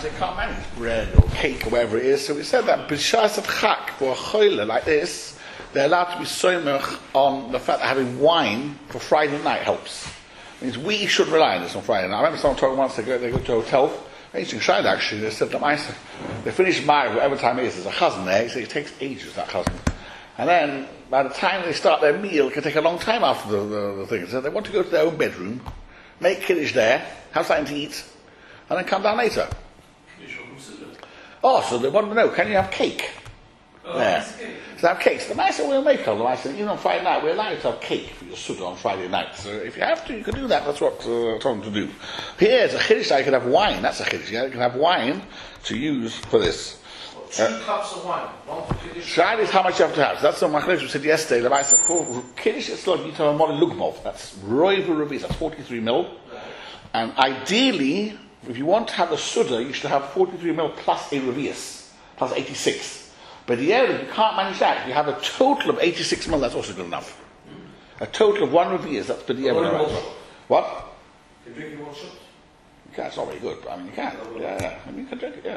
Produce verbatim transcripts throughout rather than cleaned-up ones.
they can't manage bread or cake or whatever it is. So we said that b'shas of chak for a choyle like this, they're allowed to be soymech on the fact that having wine for Friday night helps. It means we should rely on this on Friday night. I remember someone talking once they go, they go to a hotel, interesting shayla actually, they said that they finish Ma'ariv, whatever time it is, there's a chazan there, he said it takes ages, that chazan. And then, by the time they start their meal, it can take a long time after the, the, the thing. So they want to go to their own bedroom, make kiddush there, have something to eat, and then come down later. Oh, so they want to know, can you have cake? Oh, there. cake. So they have cakes. The Maisa will make them. The Maisa, even on Friday night, we're allowed to have cake for your suda on Friday night. So if you have to, you can do that. That's what uh, I told them to do. Here's a chiddush that you can have wine. That's a chiddush. Yeah? You can have wine to use for this. Two uh, cups of wine. One for kiddush. Shad is how much you have to have. So that's what Machlokes we said yesterday. The Maisa, for kiddush, it's like you need to have a modern lugmov. That's roiv rubies. That's forty-three mil. Right. And ideally, if you want to have a suda, you should have forty-three mil plus a revius, plus eighty-six. But the area, you can't manage that. If you have a total of eighty-six mil, that's also good enough. Mm. A total of one revius, that's pretty evident. What? Can you drink in one shot? You can, it's not very good, but I mean, you can. Yeah, yeah. I mean, you can drink it,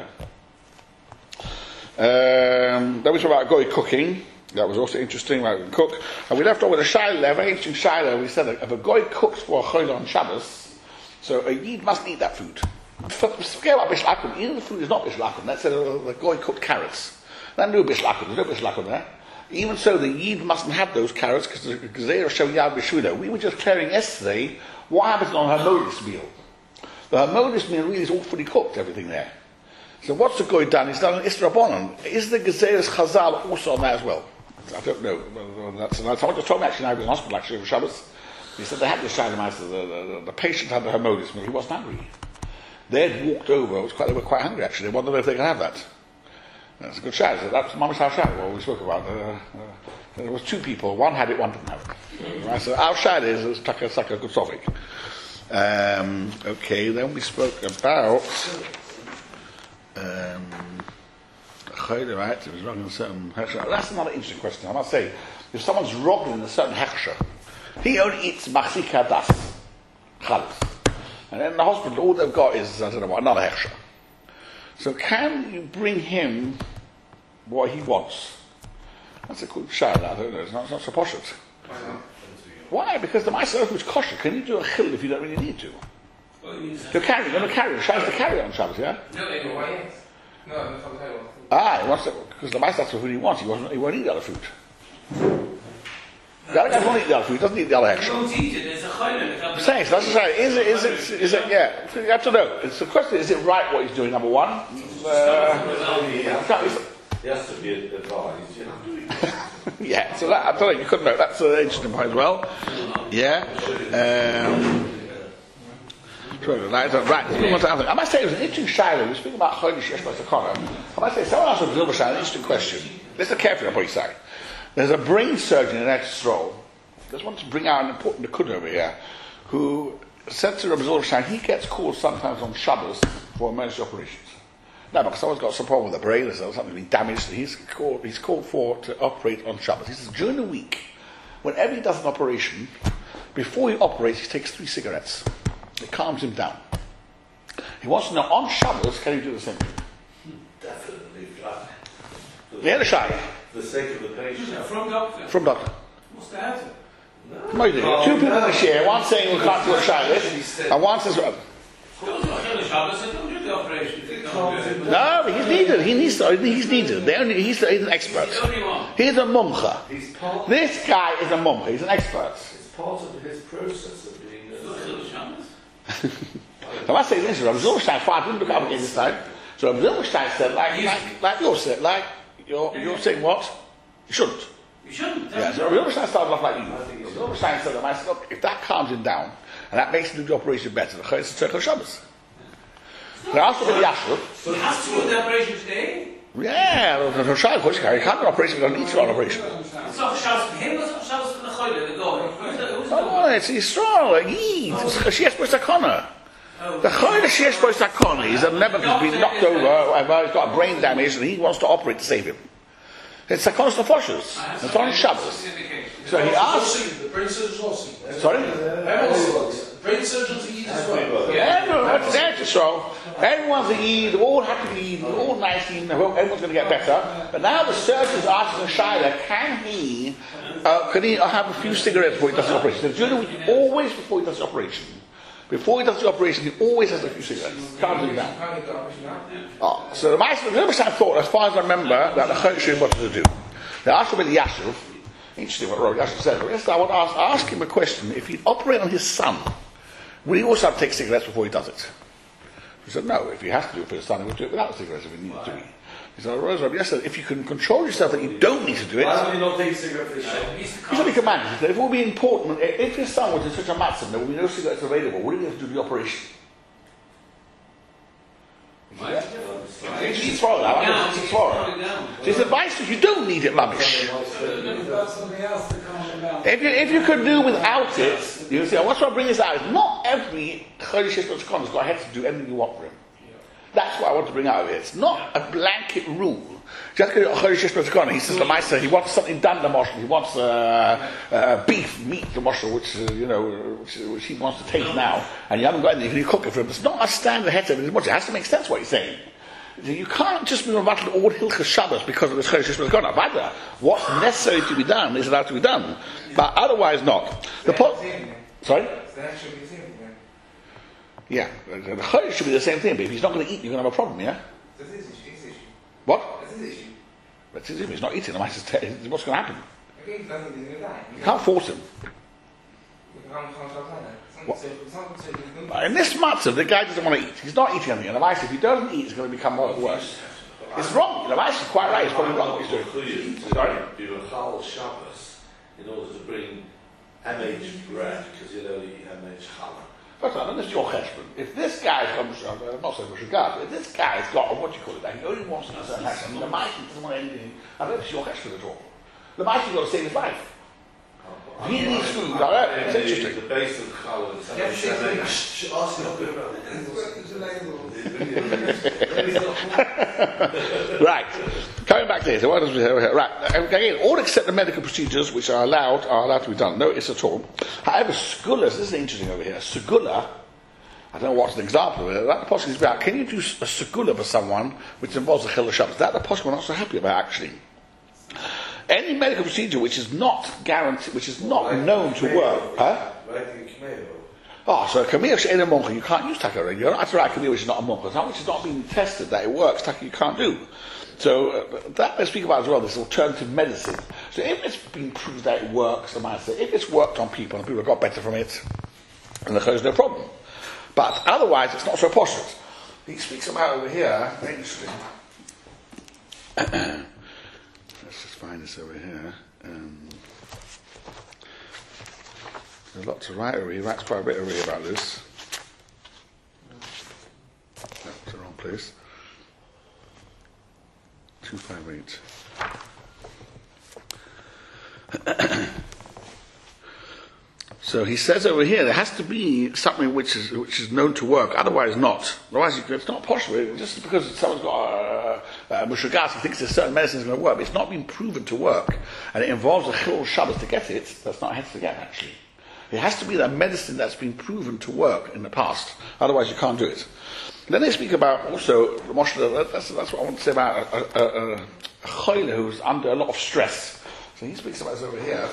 yeah. Um, that was about goy cooking. That was also interesting, about right, cook. And we left off with a shayla, a very interesting shayla. We said that if a goy cooks for a choyle on Shabbos, so a yid must eat that food. Forget about bishul akum. Even the food is not bishul akum. Let's say the, the goy cooked carrots. Then no bishul akum. There's no bishul akum there. Even so, the yid mustn't have those carrots because they are showing yad b'shuda. We were just clearing yesterday what happens on her modus meal. The modus meal really is all fully cooked, everything there. So what's the goy done? He's done an isra. Is the gezeres chazal also on that as well? I don't know. That's, that's someone just told me actually. Now I was in hospital actually for Shabbos. He said they had this shayla the, the, the, the patient had the hermodis meal. He wasn't hungry. They had walked over. It was quite, they were quite hungry actually. They wanted to know if they could have that. That's a good shayla. That's Mamash Hashayla. What we spoke about. Uh, uh, there was two people. One had it. One didn't have it. Right, so our shayla is is like a, like a good topic. Um, okay. Then we spoke about. Um, right? It was wrong in a certain hechsher. That's another interesting question. I must say, if someone's wrong in a certain hechsher. He only eats machzika das, chalus. And then in the hospital, all they've got is, I don't know what, another hechsher. So can you bring him what he wants? That's a good shayla, I don't know, it's not, it's not so poshut. Why? Because the Ma'aser is kosher. Can you do a chil if you don't really need to? Well, you You're carrying, you're going to carry. The shayla is to carry on Shabbos, yeah? No, they go, why yes? No, I'm not going Ah, he wants to, because the Ma'aser, that's what he wants. He, wasn't, he won't eat the other food. The other guy won't eat the other food, he doesn't eat the other hechsher. You don't eat it, there's a chayla. I'm saying, so that's the saying. Is it, is it, is it, yeah, you have to know. It's the question, is it right what he's doing, number one? Uh, He has to be advised, you know. Yeah, so that, I don't know, you couldn't know. That's an interesting point as well. Yeah. Um, right, right. I must say, it was an interesting shayla. We were speaking about Chodesh Yesh B'Sakana. I must say, someone asked a B'Zil B'Shayla an interesting question. Listen carefully on what you say. There's a brain surgeon in Eretz Yisrael. Just want to bring out an important nekuda over here, who said to Rabbi Zolstein, he gets called sometimes on Shabbos for emergency operations. No, because someone's got some problem with the brain, or something's been damaged. He's called. He's called for to operate on Shabbos. He says during the week, whenever he does an operation, before he operates, he takes three cigarettes. It calms him down. He wants to know on Shabbos, can he do the same thing? Definitely. Yeah, the shayla. For the sake of the patient. From doctor. From doctor. What's the answer? No. No, you do. Two people in the share. One saying we can't do a shayla, and one says. No, but he's needed. He needs to, he's needed. They only, he's, he's an expert. He's a mumcha. This guy is a mumcha. He's an expert. It's part of his process of being a... I must say this, Rabbi Zilberstein fought, didn't look up against this time. So Rabbi Zilberstein said, like, like, like you're saying, like, you're, you're saying what? You shouldn't. You shouldn't. Yeah, so Rabbi Zilberstein started off like you. Rabbi Zilberstein said, I said, look, if that calms him down, and that makes him do the operation better, the Chayes is Tzeichel Shabbos. So I asked Rabbi Yashub. He has to do the operation today? Yeah, the Roshai, of course, he can't do an operation, we don't need to do an operation. It's not Shabbos for him, it's not Shabbos for the Choyle, the guy. Oh, it's Yisrael, Yid, it's Sheyesh Bo Sakana. The Choyle Sheyesh Bo Sakana is a never has been knocked over, he's got a brain damage, and he wants to operate to save him. It's Sakonos Nefoshes. It's on Shabbos. So he asked. The brain surgeons also. Sorry? Brain surgeons eat as well. Yeah, no, But today, so everyone's a Eid, they all have to be Eid, they're all nice Eid, everyone's going to get better. But now the surgeon is asking the Shaila, can he, uh, can he have a few cigarettes before he does the operation? So during the week, always before he does the operation. Before he does the operation, he always has a few cigarettes. Can't do that. Oh, so the Master, the Rebbe thought, as far as I remember, that the Chayshim what to do. They asked Rabbi Yashiv, interesting what Rabbi Yashiv said, but I want to ask, ask him a question. If he'd operate on his son, will he also have to take cigarettes before he does it? He said, no, if he has to do it for his son, he will do it without cigarettes if he needs to. He said, Rabbi Yashiv, if you can control yourself that you don't need to do it, why would he not take cigarettes for his son? he said he can manage it. If it would be important, if his son was in such a matzah, there would be no cigarettes available, would he have to do the operation? Yeah. He's swallowed that. I think he's swallowed. So his advice is you don't need it, mamish. If you if you could do without it, you say, what's why I bring this out? Is not every Chodesh Yisrael Tzchon has got a head to do anything you want for him. That's what I want to bring out of it. It's not a blanket rule. Just because Chodesh Yisrael Tzchon, he says to Maisa, he wants something done to Moshe. He wants uh, uh, beef, meat to Moshe, which uh, you know, which, which he wants to take now, and you haven't got anything. You cook it for him. It's not a standard head of it. It has to make sense what he's saying. You can't just be about all Hilchas Shabbos because of the Chodesh Yisrael Tzchon. Rather, what's necessary to be done is allowed to be done, but otherwise not. The po- Sorry. Yeah, the Chodesh should be the same thing. But if he's not going to eat, you're going to have a problem. Yeah. That's his issue. His issue. What? That's his issue. That's his issue. He's not eating. The Master says, what's going to happen? Okay, he's going to die. You can't force him. What? In this matzah, the guy doesn't want to eat. He's not eating anything. And the Master, if he doesn't eat, it's going to become worse. It's wrong. The Master is quite right. It's probably wrong what he's doing. Sorry. You know, Chal Shabbos in order to bring M H bread because you'll only eat M H challah. First of all, this is your cheshbon. If this guy's got, I'm not saying Moshe, if this guy's got, what do you call it, that he only wants to eat certain cheshbon, I mean, the Maisi doesn't want anything, I don't know if it's your cheshbon at all. The Maisi's got to save his life. If he needs food, all right, it's interesting. The base of challah is Right. Coming back to this, what does we have here? Right. Again, all except the medical procedures which are allowed are allowed to be done. No, it's at all. However, segulas, this is interesting over here. Segula, I don't know what's an example of it. That the possible is about. Can you do a segula for someone which involves a chil Shabbos? That the possible we're not so happy about actually. Any medical procedure which is not guaranteed, which is not known to work, huh? Oh, so a kamir she'en a moncha, you can't use taka already. You're not right, kamir which is not a moncha. Something which is not being tested that it works, taka you can't do. So uh, that let's speak about as well. This alternative medicine. So if it's been proved that it works, the man said, if it's worked on people and people have got better from it, then there's no problem. But otherwise, it's not so poshut. He speaks about over here. Very interesting. Let's just find this over here. Um, there's a lot to write over here. He writes quite a bit over here about this. That's the wrong place. two five eight. So he says over here there has to be something which is which is known to work, otherwise not. Otherwise it's not possible. Just because someone's got a, a mushagas, he thinks a certain medicine is going to work, but it's not been proven to work, and it involves a chil Shabbos to get it. That's not head to get actually. It has to be that medicine that's been proven to work in the past. Otherwise you can't do it. Then they speak about also Moshe. That's, that's what I want to say about a, a, a, a choyle who's under a lot of stress. So he speaks about this over here.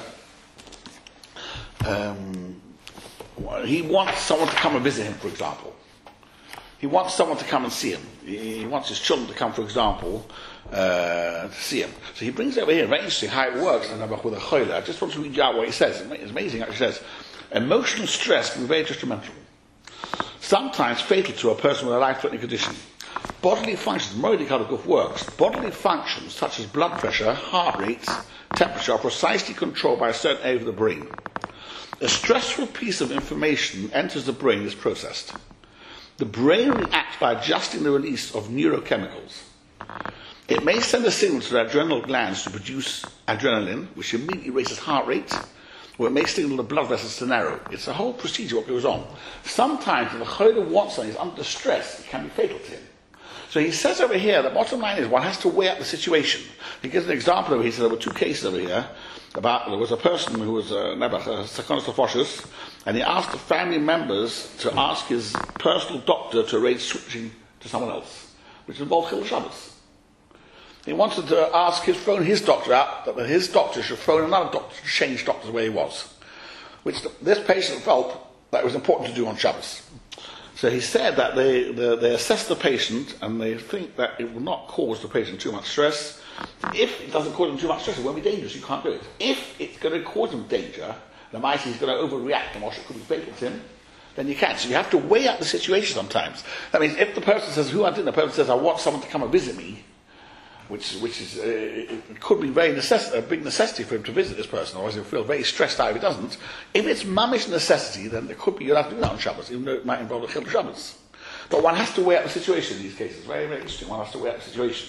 Um, he wants someone to come and visit him, for example. He wants someone to come and see him. He, he wants his children to come, for example, uh, to see him. So he brings it over here. Very interesting how it works with a choyle. I just want to read you out what he says. It's amazing. Actually, says emotional stress can be very detrimental. Sometimes fatal to a person with a life-threatening condition. Bodily functions, Moedikadaguf works. Bodily functions such as blood pressure, heart rate, temperature are precisely controlled by a certain area of the brain. A stressful piece of information enters the brain and is processed. The brain reacts by adjusting the release of neurochemicals. It may send a signal to the adrenal glands to produce adrenaline, which immediately raises heart rate, or it may signal the blood vessels to narrow. It's a whole procedure what goes on. Sometimes if a choyle wants something, is under stress, it can be fatal to him. So he says over here, the bottom line is one has to weigh up the situation. He gives an example over here. He said there were two cases over here about there was a person who was a Nebuch, a Sakonos Tofoshes, and he asked the family members to ask his personal doctor to arrange switching to someone else, which involved Chil Shabbos. He wanted to ask his phone his doctor out, that his doctor should phone another doctor to change doctors where he was, which the, this patient felt that it was important to do on Shabbos. So he said that they, they, they assess the patient and they think that it will not cause the patient too much stress. If it doesn't cause him too much stress, it won't be dangerous, you can't do it. If it's going to cause him danger, the mice he's going to overreact and wash it could be fatal to him, then you can't. So you have to weigh up the situation sometimes. That means if the person says, who I didn't, the person says, I want someone to come and visit me, which which is, uh, it could be very necess- a big necessity for him to visit this person, otherwise he'll feel very stressed out if he doesn't. If it's mamish necessity, then it could be you'll have to do that on Shabbos, even though it might involve a Chil Shabbos. But one has to weigh up the situation in these cases. Very, very interesting. One has to weigh up the situation.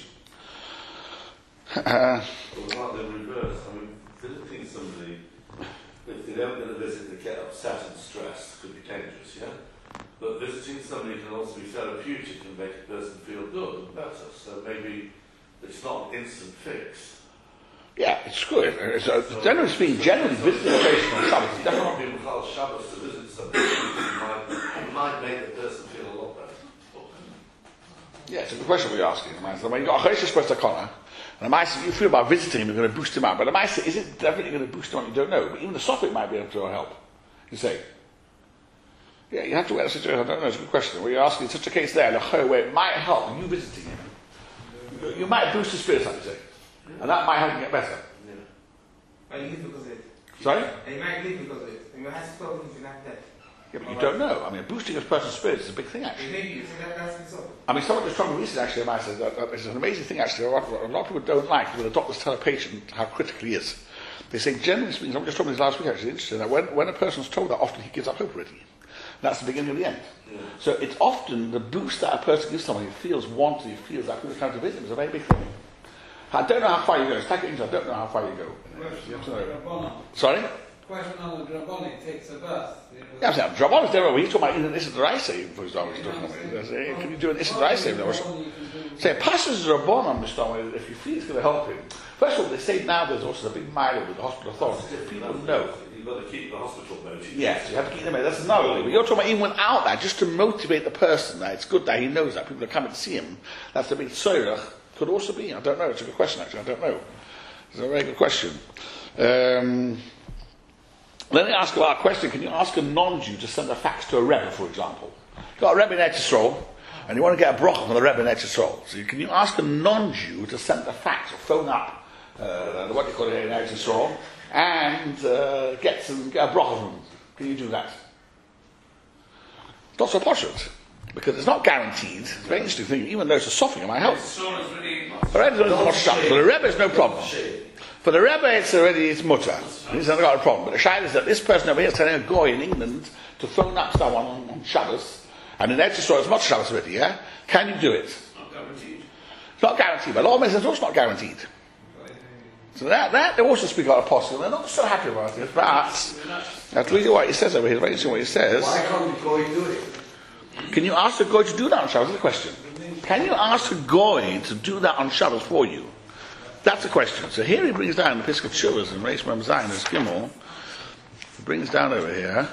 Uh, Well, like the reverse. I mean, visiting somebody, if they don't get a visit, they get upset and stressed, could be dangerous, yeah? But visiting somebody can also be therapeutic and make a person feel good and better. So maybe it's not an instant fix. yeah, it's good. It's, uh, generally speaking, generally visiting a patient on Shabbos is If definitely. people call Shabbos to visit somebody, it might, it might make the person feel a lot better. Yeah, it's a good question we're asking. So when you've got a Chodesh Espresso Connor, and a mice, you feel about visiting him, you're going to boost him up. But a mice, is it definitely going to boost him up? You don't know. But even the Sophic might be able to help. You say. Yeah, you have to weigh the situation. I don't know, it's a good question. When you're asking in such a case there, where it might help you visiting him. You might boost his spirits, like you say. And that might help him get better. But you leave because of it. Sorry? And you might leave because of it. And you have to stop if you're not dead. Yeah, but you don't know. I mean, boosting a person's spirits is a big thing, actually. Maybe, so that, that's the sort. I mean, someone just told me recently, actually, I said that, that it's an amazing thing, actually. A lot, a lot of people don't like when the doctors tell a patient how critical he is. They say, generally speaking, someone just told me this last week, actually, interesting, that when, when a person's told that, often he gives up hope already. That's the beginning of the end. Yeah. So it's often the boost that a person gives someone, he feels wanted, he feels that people come to visit him, is a very big thing. I don't know how far you go. It's like I don't know how far you go. You have to know. Sorry? Question on the Drabonik takes a birth. Yeah, I'm saying, Drabonik is there. We're talking about an Issa D'Oraisa, for example. Can you do an Issa D'Oraisa? Say, passes Rabbanon, Mister if you feel it's going to help him. First of all, they say now there's also a big mile with the hospital authorities. If people know. You've got to keep the hospital motivated. Yes, you have to keep them in. That's another way. But you're talking about even without that, just to motivate the person. That it's good that he knows that people are coming to see him. That's a big tzorech. Could also be. I don't know. It's a good question, actually. I don't know. It's a very good question. Um, let me ask about a question. Can you ask a non-Jew to send a fax to a Rebbe, for example? You've got a Rebbe in Eretz Yisrael, and you want to get a bracha from the Rebbe in Eretz Yisrael. So you, can you ask a non-Jew to send a fax or phone up, uh, what do you call it in Eretz Yisrael, and uh, get, some, get a bracha from him? Can you do that? It's not so poshut. Because it's not guaranteed. It's a very interesting thing. Even though it's a softening, it might help. For the Rebbe, it's no problem. For the Rebbe, it's already it's mutter. He's not got a problem. But the shayla is that this person over here is telling a goy in England to phone up someone on, on Shabbos, and in Eretz Yisrael it's not Shabbos already. Yeah, can you do it? It's not guaranteed. It's not guaranteed. But a lot of men say it's also not guaranteed. So that, that they also speak about apostle. They're not so happy about it. But I'll read you what he says over here. It's very interesting what he says. Why can't the goy do it? Can you ask a goy to do that on Shabbos? That's the question. Can you ask a goy to do that on Shabbos for you? That's the question. So here he brings down the Pesach Shuvas and Reish Mem Zayin as Gimel. He brings down over here.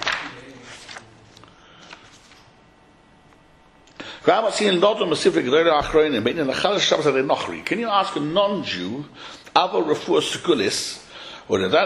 Can you ask a non-Jew, Avo Refuah Sekulis, or the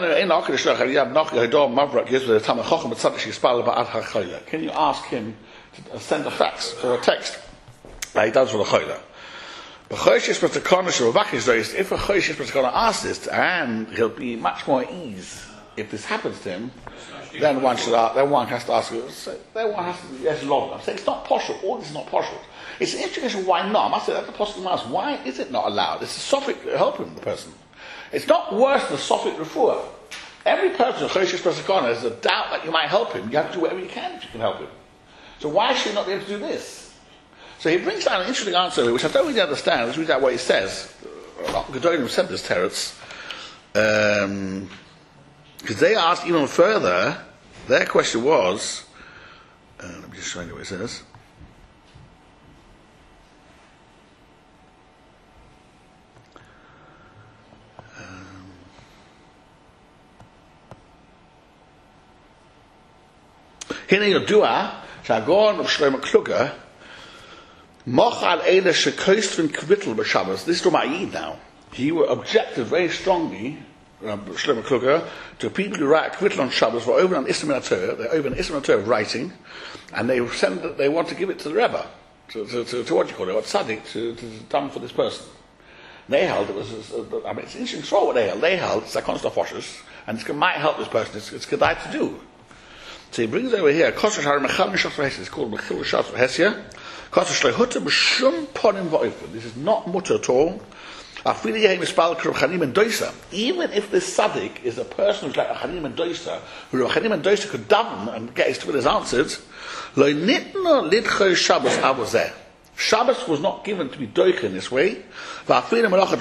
Can you ask him to send a fax or a text like he does for the Chayla? If a Chodesh Pesach asks this, and he'll be much more at ease if this happens to him, then one should ask, then one has to ask, then one has to, yes, long. I'm saying it's not partial, all this is not partial. It's an interesting question, why not? I must say, that's the possible ask, why is it not allowed? It's a Sophic helping the person. It's not worse than a Sophic refuah. Every person in Chodesh Pesach has a doubt that you might help him. You have to do whatever you can if you can help him. So why should you not be able to do this? So he brings down an interesting answer here, which I don't really understand. Let's read out what he says. Gedolim sent this teretz. Um, because they asked even further, their question was, uh, let me just show you what it says. Um, Hine Yodua, Shagon of Shlomo Kluger, Mochal Eile Shekoistrin Kvittel B'Shabbos. This is to my Yid now. He objected very strongly, um, Shlomo Kluger, to people who write Kvittel on Shabbos for over an Islam in Torah. They're over an Islam of writing, and they send they want to give it to the Rebbe, to, to, to, to what you call it, what tzaddik, to, to done for this person. They held it was. Uh, I mean, it's interesting. So what they held, they held it's a constant washes, and it might help this person. It's, it's good to do. So he brings over here. It's called Mechil Shas Hesia. This is not mutter at all. Even if this tzaddik is a person who's like a Chanim and Doisa, who a Chanim and Doisa could daven and get his tefillahs answered, Shabbos was not given to be doich in this way. It's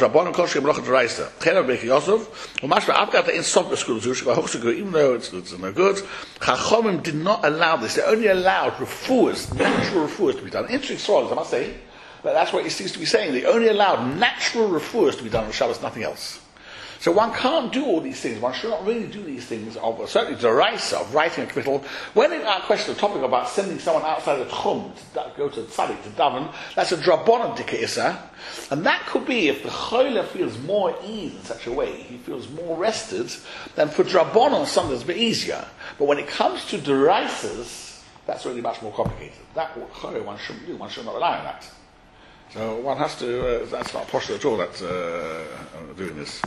even though it's, it's no good, Chachomim did not allow this. They only allowed refuahs, natural refuahs to be done. Interesting stories, I must say. But that's what he seems to be saying. They only allowed natural refuahs to be done on Shabbos, nothing else. So one can't do all these things. One should not really do these things, of, certainly the rice of writing a kvittel. When in our question, the topic about sending someone outside the tchum to go to tzaddik, to daven, that's a drabonon dikeisa. And that could be if the choyle feels more ease in such a way, he feels more rested, then for drabonon something that's a bit easier. But when it comes to derisas, that's really much more complicated. That choyle one shouldn't do, one should not rely on that. So one has to, uh, that's not posture at all, that's uh, doing this.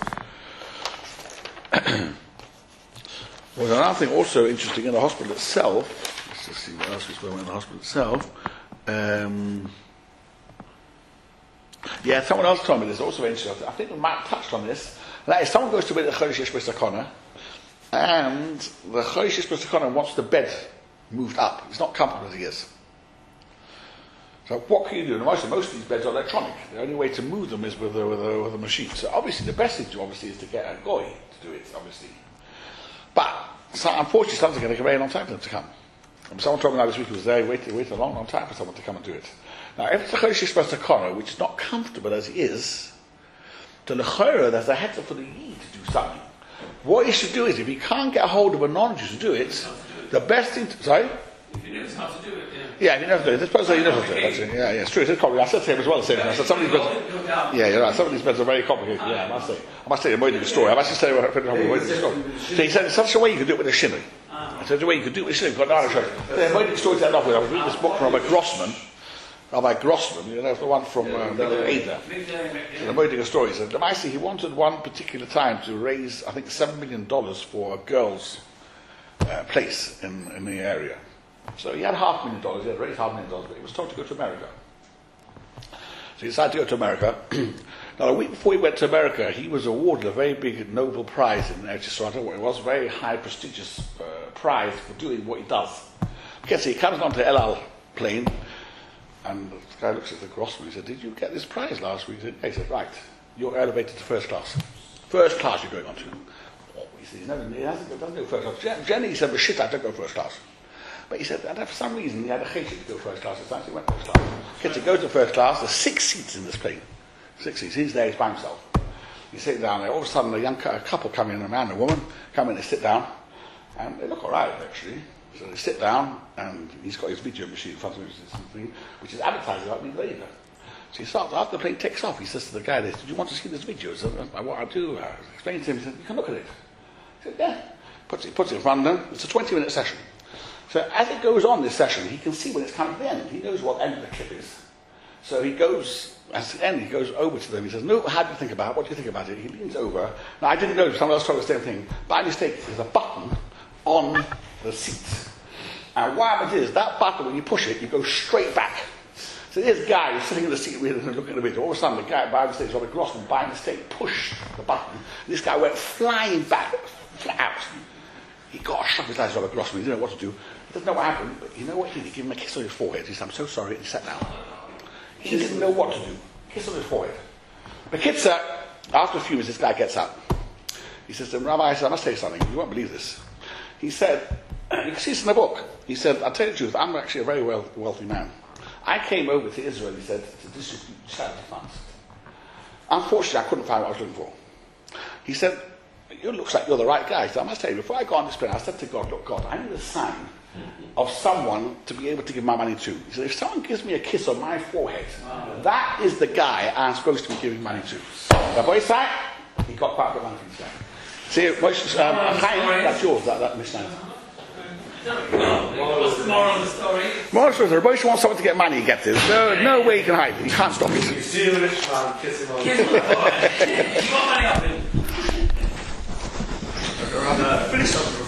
Well, another thing also interesting in the hospital itself, let's just see what else is going on in the hospital itself. Um, yeah, someone else told me this, also interesting. I think we might have touched on this. That is, someone goes to bed at the Chodesh Yesh B'Sakona, and the Chodesh Yesh B'Sakona wants the bed moved up. It's not comfortable as he is. So what can you do? Most, most of these beds are electronic. The only way to move them is with a, with a, with a machine. So obviously the best thing to do obviously is to get a goy to do it, obviously. But so unfortunately something's going to take a very long time for them to come. And someone told me now this week was there waiting wait a long, long time for someone to come and do it. Now if it's a Chodesh Yesh B'Sakona, which is not comfortable as it is, to the Chora there's a heter for the Yid to do something. What he should do is, if he can't get a hold of a non-Jew to do it, the best thing to... Sorry? If he knows how to do it, yeah. Yeah, you never do it. This person, you never do it. Actually. Yeah, yeah, it's true. It is complicated. I said to him as well. The same thing. I said some of these beds. Yeah, you're right. Some of these beds are very complicated. Yeah, I must say. I must tell you a Moedige story. I must just tell you what happened with a Moedige story. So he said, "There's such a way you could do it with a shinui." I said, "The way you could do it with a shinui." Got an Irish. The Moedige story to end off with. I was reading this book from Rabbi Grossman. Rabbi Grossman, you know, the one from uh, Ada. So the Moedige story said, the he wanted one particular time to raise, I think, seven million dollars for a girl's uh, place in in the area. So he had half a million dollars, he had raised half a million dollars, but he was told to go to America. So he decided to go to America. Now, a week before he went to America, he was awarded a very big Nobel Prize in Eretz Yisrael. I don't know what it was, a very high, prestigious uh, prize for doing what he does. Okay, so he comes onto the El Al plane, and the guy looks at the Grossman, he said, "Did you get this prize last week?" He said, he said "Right, you're elevated to first class. First class you're going on to." Oh, he said, he, never, he hasn't, doesn't go first class. Jenny, he said, "But shit, I don't go first class." But he said, and for some reason, he had a chesed to go first class. So he went first class. Okay, to go to first class, there's six seats in this plane. Six seats. He's there, he's by himself. He's sitting down there. All of a sudden, a young a couple come in, a man and a woman, come in and sit down. And they look all right, actually. So they sit down, and he's got his video machine in front of him, which is advertising about me later. So he starts, after the plane takes off, he says to the guy there, "Did you want to see this video?" So what I do, I explain to him, he said, "You can look at it." He said, "Yeah." Puts it, puts it in front of them. It's a twenty-minute session. So as it goes on this session, he can see when it's coming to the end. He knows what the end of the clip is. So he goes, at the end, he goes over to them. He says, "No, how do you think about it? What do you think about it?" He leans over. Now, I didn't know, someone else told me the same thing. By mistake, there's a button on the seat. And what it is, that button, when you push it, you go straight back. So this guy is sitting in the seat looking at the video. All of a sudden, the guy, by mistake, Robert Grossman, by mistake, pushed the button. This guy went flying back, flat out. He got a shock his eyes, Robert Grossman. He didn't know what to do. He doesn't know what happened, but you know what he did? He gave him a kiss on his forehead. He said, "I'm so sorry," and he sat down. He didn't know what to do. Kiss on his forehead. The kid sat, after a few minutes, this guy gets up. He says to him, "Rabbi, I said, I must tell you something. You won't believe this." He said, "You can see this in the book." He said, "I'll tell you the truth, I'm actually a very wealthy man. I came over to Israel," he said, "to distribute charity funds. Unfortunately, I couldn't find what I was looking for." He said, "It looks like you're the right guy." So I must tell you, before I got on this plane, I said to God, "Look, God, I need a sign of someone to be able to give my money to. He said, if someone gives me a kiss on my forehead, that is the guy I'm supposed to be giving money to. Rabbi Isaac, he got quite a bit of money from Islam. See, Moshe, um, Chaim, that's yours, that, that misname. What's the moral of the story? Moshe says, Rabbi Isaac wants someone to get money, he gets it. No, no way he can hide it. You can't stop it. You see a rich man, kiss him on the Kiss my boy. You got money up him. Finish up.